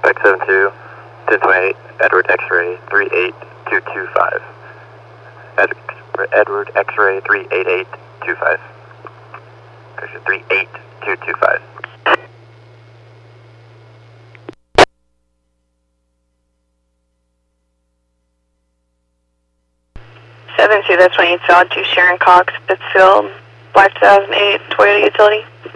Suspect 72, 1028, Edward X-ray 38225. Edward X-ray 38825. Correction, 38225. 72, that's 28 South 2 Sharon Cox, Pittsfield, 5008 Toyota Utility.